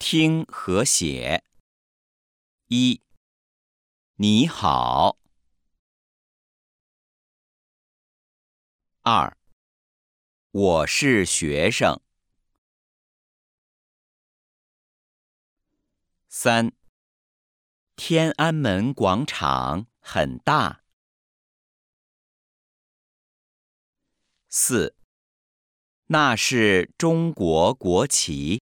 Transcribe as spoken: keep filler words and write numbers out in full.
听和写。一，你好。二，我是学生。三，天安门广场很大。四，那是中国国旗。